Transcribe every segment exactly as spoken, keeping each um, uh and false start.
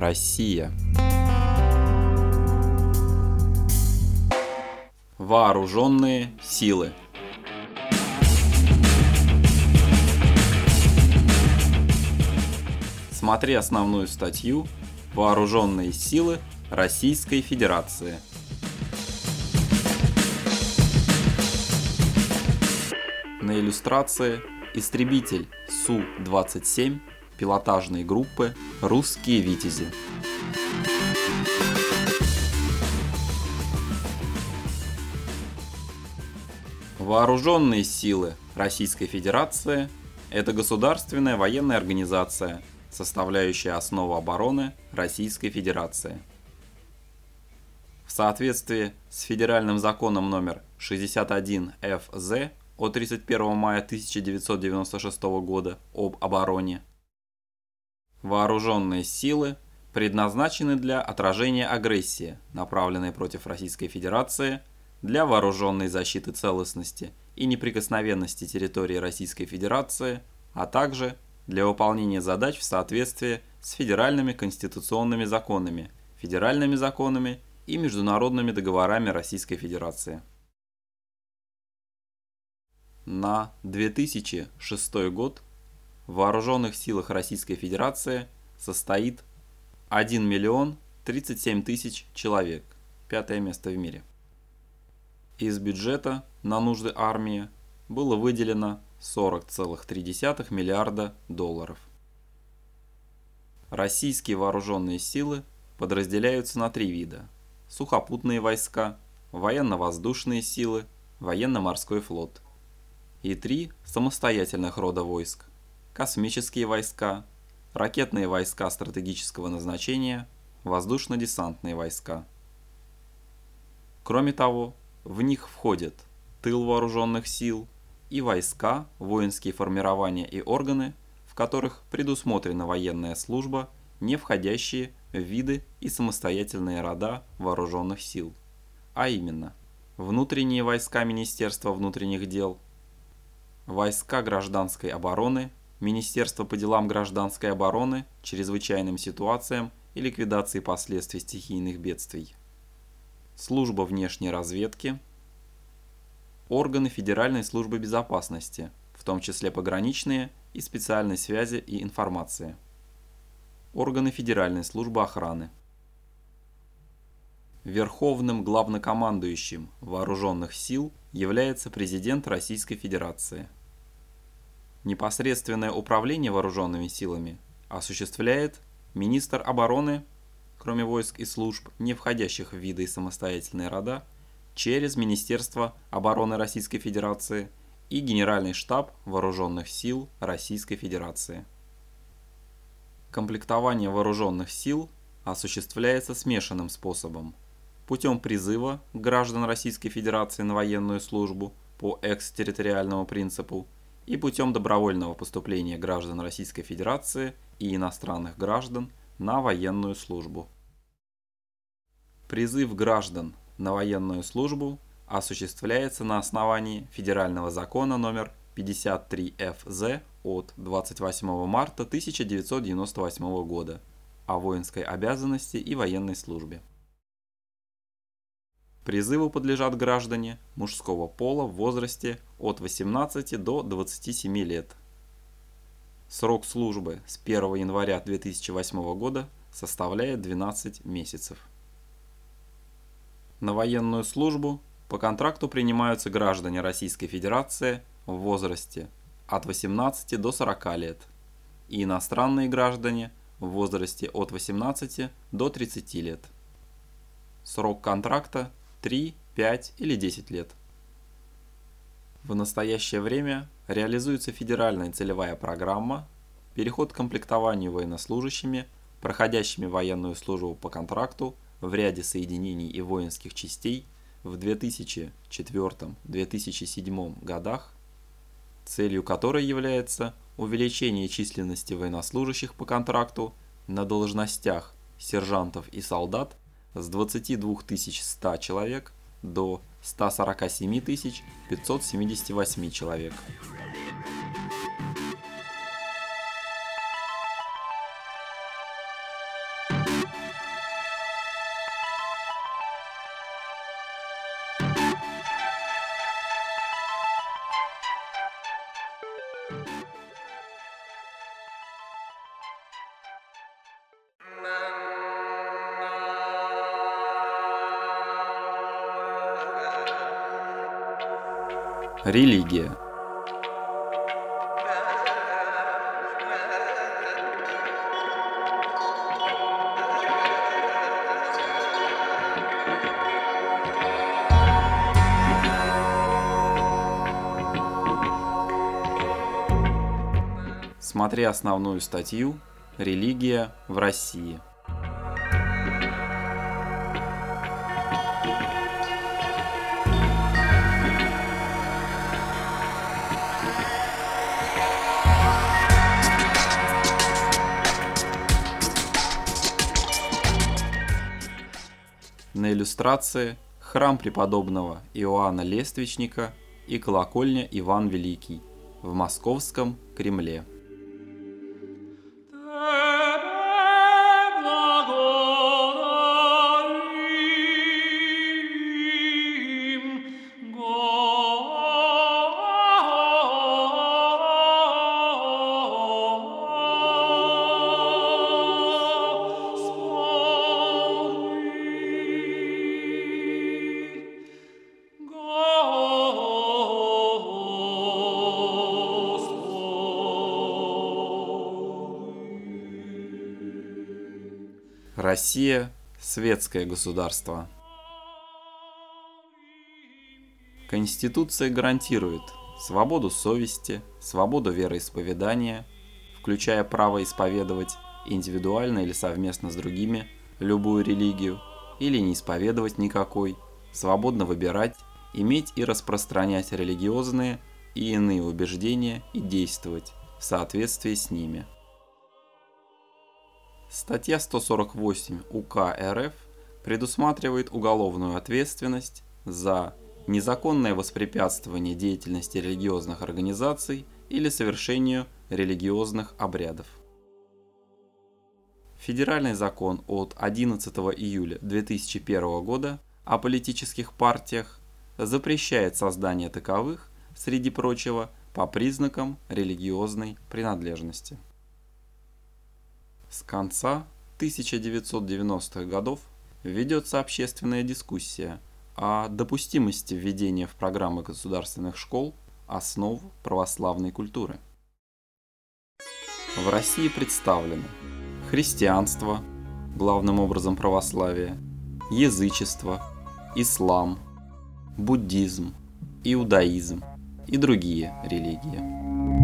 Россия. Вооруженные силы. Смотри основную статью «Вооруженные силы Российской Федерации». На иллюстрации истребитель Су двадцать семь пилотажной группы «Русские Витязи». Вооруженные силы Российской Федерации – это государственная военная организация, составляющая основу обороны Российской Федерации. В соответствии с Федеральным законом номер шестьдесят один эф зэ от тридцать первого мая тысяча девятьсот девяносто шестого года об обороне, вооруженные силы предназначены для отражения агрессии, направленной против Российской Федерации, для вооруженной защиты целостности и неприкосновенности территории Российской Федерации, а также для выполнения задач в соответствии с федеральными конституционными законами, федеральными законами и международными договорами Российской Федерации. На две тысячи шестой год в Вооруженных силах Российской Федерации состоит один миллион тридцать семь тысяч человек, пятое место в мире. Из бюджета на нужды армии было выделено сорок целых три десятых миллиарда долларов. Российские вооруженные силы подразделяются на три вида: сухопутные войска, военно-воздушные силы, военно-морской флот, и три самостоятельных рода войск: космические войска, ракетные войска стратегического назначения, воздушно-десантные войска. Кроме того, в них входят тыл вооруженных сил и войска, воинские формирования и органы, в которых предусмотрена военная служба, не входящие в виды и самостоятельные рода вооруженных сил, а именно внутренние войска Министерства внутренних дел, войска гражданской обороны, Министерство по делам гражданской обороны, чрезвычайным ситуациям и ликвидации последствий стихийных бедствий, служба внешней разведки, органы Федеральной службы безопасности, в том числе пограничные и специальной связи и информации, органы Федеральной службы охраны. Верховным главнокомандующим Вооруженных сил является президент Российской Федерации. Непосредственное управление вооруженными силами осуществляет министр обороны, кроме войск и служб, не входящих в виды и самостоятельные рода, через Министерство обороны Российской Федерации и Генеральный штаб Вооруженных сил Российской Федерации. Комплектование вооруженных сил осуществляется смешанным способом: путем призыва граждан Российской Федерации на военную службу по экстерриториальному принципу и путем добровольного поступления граждан Российской Федерации и иностранных граждан на военную службу. Призыв граждан на военную службу осуществляется на основании Федерального закона номер пятьдесят три эф зэ от двадцать восьмого марта тысяча девятьсот девяносто восьмого года о воинской обязанности и военной службе. Призыву подлежат граждане мужского пола в возрасте от восемнадцати до двадцати семи лет. Срок службы с первого января две тысячи восьмого года составляет двенадцать месяцев. На военную службу по контракту принимаются граждане Российской Федерации в возрасте от восемнадцати до сорока лет и иностранные граждане в возрасте от восемнадцати до тридцати лет. Срок контракта три, пять или десять лет. В настоящее время реализуется федеральная целевая программа «Переход к комплектованию военнослужащими, проходящими военную службу по контракту в ряде соединений и воинских частей в две тысячи четвёртом — две тысячи седьмом годах», целью которой является увеличение численности военнослужащих по контракту на должностях сержантов и солдат с двадцати двух тысяч ста человек до ста сорока семи тысяч пятисот семидесяти восьми человек. Религия. Смотри основную статью «Религия в России». На иллюстрации храм преподобного Иоанна Лествичника и колокольня Иван Великий в Московском Кремле. Россия – светское государство. Конституция гарантирует свободу совести, свободу вероисповедания, включая право исповедовать индивидуально или совместно с другими любую религию, или не исповедовать никакой, свободно выбирать, иметь и распространять религиозные и иные убеждения и действовать в соответствии с ними. Статья сто сорок восемь УК РФ предусматривает уголовную ответственность за незаконное воспрепятствование деятельности религиозных организаций или совершению религиозных обрядов. Федеральный закон от одиннадцатого июля две тысячи первого года о политических партиях запрещает создание таковых, среди прочего, по признакам религиозной принадлежности. С конца тысяча девятьсот девяностых годов ведется общественная дискуссия о допустимости введения в программы государственных школ основ православной культуры. В России представлены христианство, главным образом православие, язычество, ислам, буддизм, иудаизм и другие религии.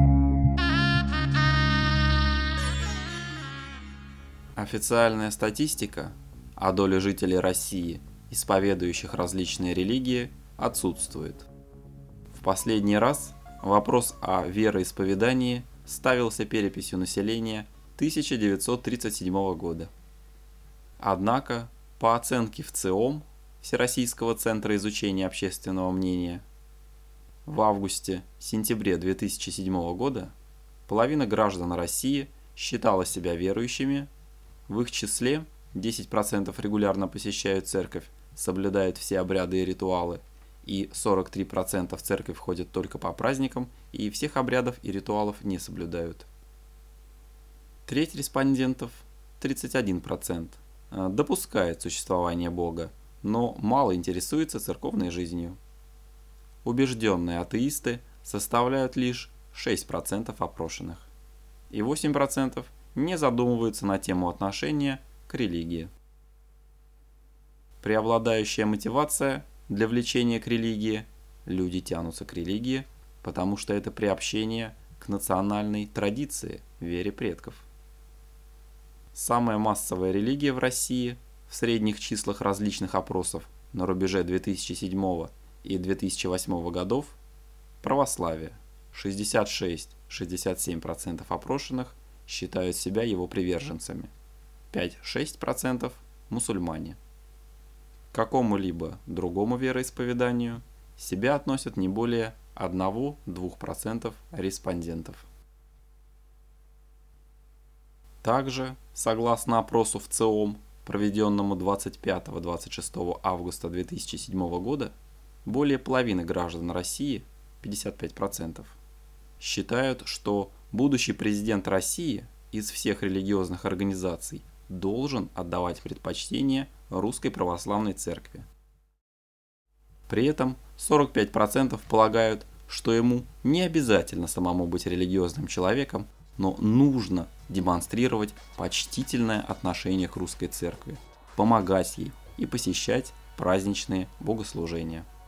Официальная статистика о доле жителей России, исповедующих различные религии, отсутствует. В последний раз вопрос о вероисповедании ставился переписью населения тысяча девятьсот тридцать седьмого года. Однако, по оценке ВЦИОМ, Всероссийского центра изучения общественного мнения, в августе-сентябре две тысячи седьмого года половина граждан России считала себя верующими. В их числе десять процентов регулярно посещают церковь, соблюдают все обряды и ритуалы, и сорок три процента в церковь ходят только по праздникам и всех обрядов и ритуалов не соблюдают. Треть респондентов, тридцать один процент, допускает существование Бога, но мало интересуется церковной жизнью. Убежденные атеисты составляют лишь шесть процентов опрошенных, и восемь процентов не задумываются на тему отношения к религии. Преобладающая мотивация для влечения к религии – люди тянутся к религии, потому что это приобщение к национальной традиции, вере предков. Самая массовая религия в России в средних числах различных опросов на рубеже две тысячи седьмого и две тысячи восьмого годов – православие. шестьдесят шесть — шестьдесят семь процентов опрошенных считают себя его приверженцами, пять — шесть процентов мусульмане. К какому-либо другому вероисповеданию себя относят не более одного-двух процентов респондентов. Также, согласно опросу ВЦИОМ, проведенному двадцать пятого — двадцать шестого августа две тысячи седьмого года, более половины граждан России, пятьдесят пять процентов, считают, что будущий президент России из всех религиозных организаций должен отдавать предпочтение Русской Православной Церкви. При этом сорок пять процентов полагают, что ему не обязательно самому быть религиозным человеком, но нужно демонстрировать почтительное отношение к Русской Церкви, помогать ей и посещать праздничные богослужения.